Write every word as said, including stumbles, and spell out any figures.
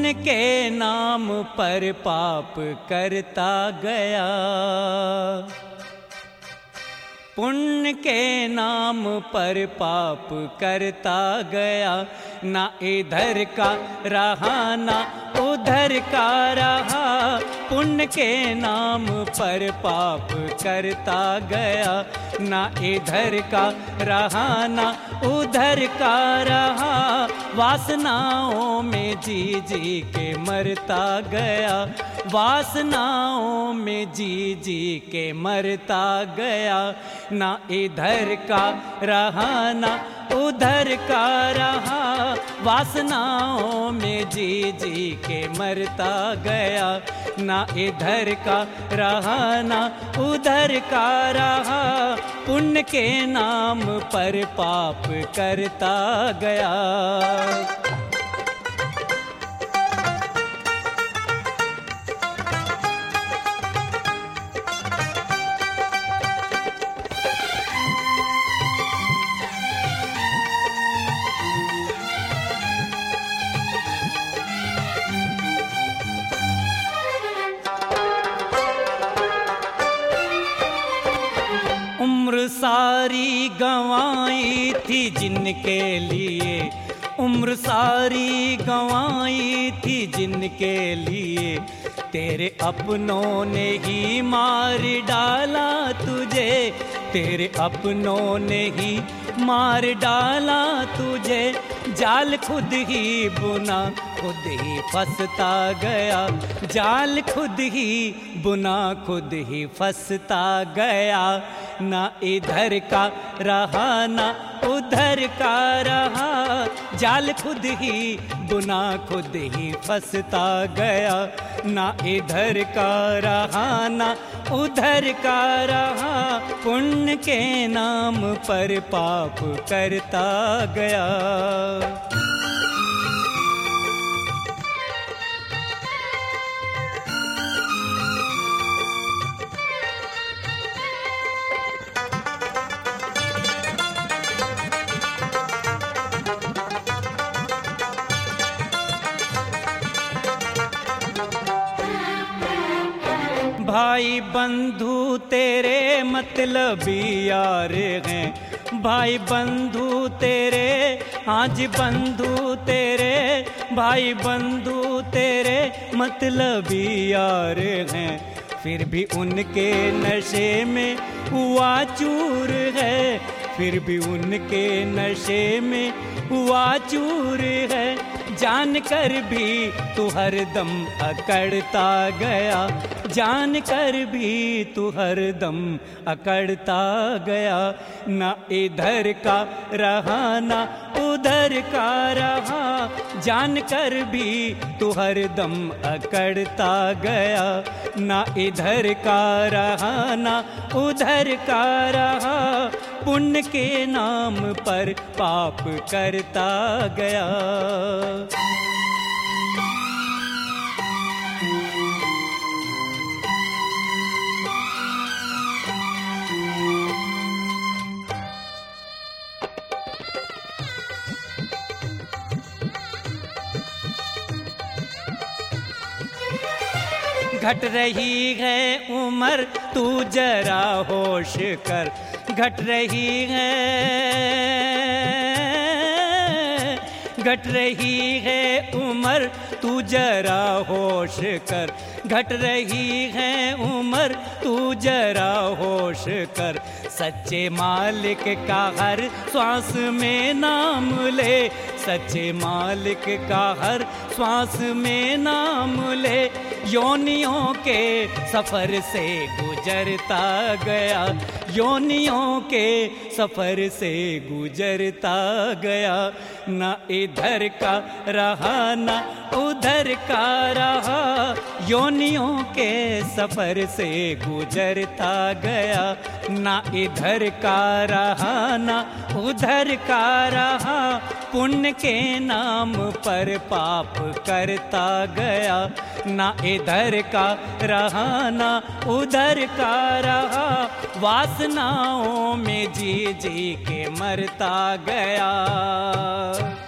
पुण्य के नाम पर पाप करता गया, पुण्य के नाम पर पाप करता गया, ना इधर का रहा ना उधर का रहा। पुण्य के नाम पर पाप करता गया, ना इधर का रहा ना उधर का रहा। वासनाओं में जी जी के मरता गया, वासनाओं में जी जी के मरता गया, ना इधर का रहा ना उधर का रहा। वासनाओं में जी जी के मरता गया, ना इधर का रहा ना उधर का रहा। पुण्य के नाम पर पाप करता गया। उम्र सारी गंवाई थी जिनके लिए, उम्र सारी गंवाई थी जिनके लिए, तेरे अपनों ने ही मार डाला तुझे, तेरे अपनों ने ही मार डाला तुझे। जाल खुद ही बुना खुद ही फंसता गया, जाल खुद ही बुना खुद ही फंसता गया, ना इधर का रहा ना उधर का रहा। जाल खुद ही बुना खुद ही फंसता गया, ना इधर का रहा ना उधर का रहा। पुण्य के नाम पर पाप करता गया। भाई बंधु तेरे मतलबी यार हैं, भाई बंधु तेरे आज बंधु तेरे, भाई बंधु तेरे मतलबी यार हैं। फिर भी उनके नशे में हुआ चूर है, फिर भी उनके नशे में हुआ चूर है। जान कर भी तू हरदम अकड़ता गया, जान कर भी तू हरदम अकड़ता गया, ना इधर का रहा ना उधर का रहा। जान कर भी तू हरदम अकड़ता गया, ना इधर का रहा ना उधर का रहा। पुण्य के नाम पर पाप करता गया। घट रही है उम्र तू जरा होश कर, घट रही है घट रही है उम्र तू जरा होश कर, घट रही है उम्र तू जरा होश कर। सच्चे मालिक का हर श्वास में नाम ले, सच्चे मालिक का हर श्वास में नाम ले। योनियों के सफर से गुजरता गया, योनियों के सफर से गुजरता गया, ना इधर का रहा ना उधर का रहा। योनियों के सफर से गुजरता गया, ना इधर का रहा ना उधर का रहा। पुण्य के नाम पर पाप करता गया, ना इधर का रहा ना उधर का रहा। वासनाओं में जी जी के मरता गया।